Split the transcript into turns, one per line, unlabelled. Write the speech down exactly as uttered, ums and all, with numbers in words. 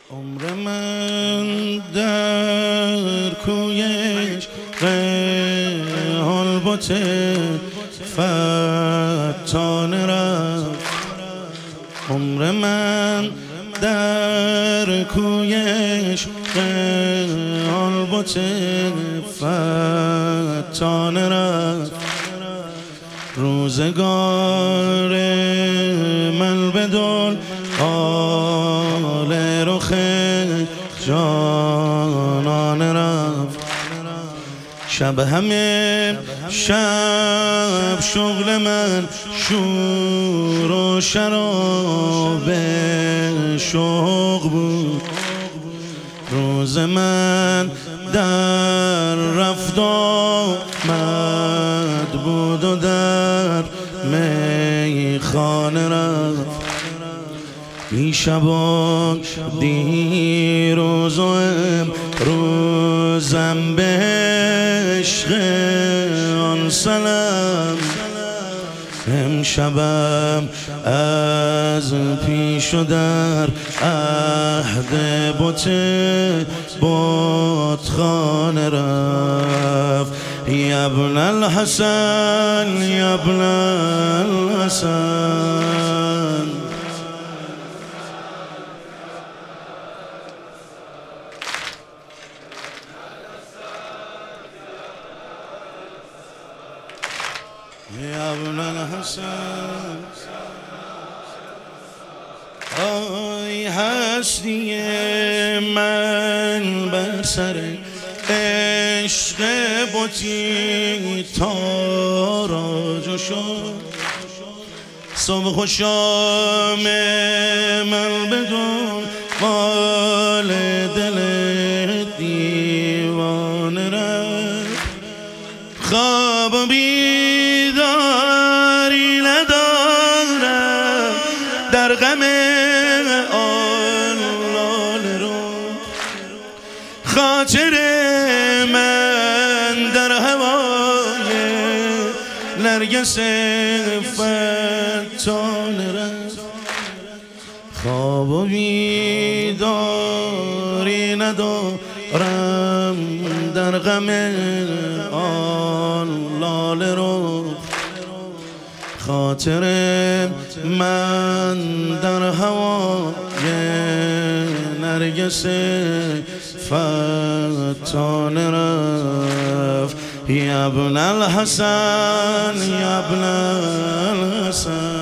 عمر من در کویش قیال بت فتانه رفت. عمر من در کویش قیال بت فتانه رفت. روزگار من بدل آل رخ جانان رفت. شب همه شب شغل من شور و شراب شوق بود. روز من در رفت آمد بود و در میخانه رفت. دیشبان دیروز و امروزم به عشق آن سلام. امشبم از پیش و در عهد بت بتخانه رفت. یا ابن الحسن یا ابن الحسن. یا ابن الحسن. آی هستی من بر سر عشق بتی تاراج شد. صبح و شام من بدون مال دل دیوانه رفت. خواب و بیداری ندارم در غم آن لاله رو. خاطر من در هوای نرگس فتانه رفت. خواب و بیداری ندارم در غم آن لاله رو. خاطر من در هوای نرگس فتانه رفت. یا ابن الحسن یا ابن الحسن.